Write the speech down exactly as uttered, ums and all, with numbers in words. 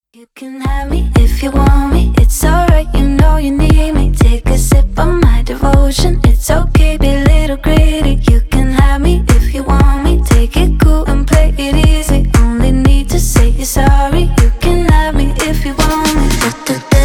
You can have me if you want me, it's alright, you know you need me. Take a sip of my devotion, it's okay, be a little greedy. You can have me if you want me, take it cool and play it easy. Only need to say you're sorry. You can have me if you want me.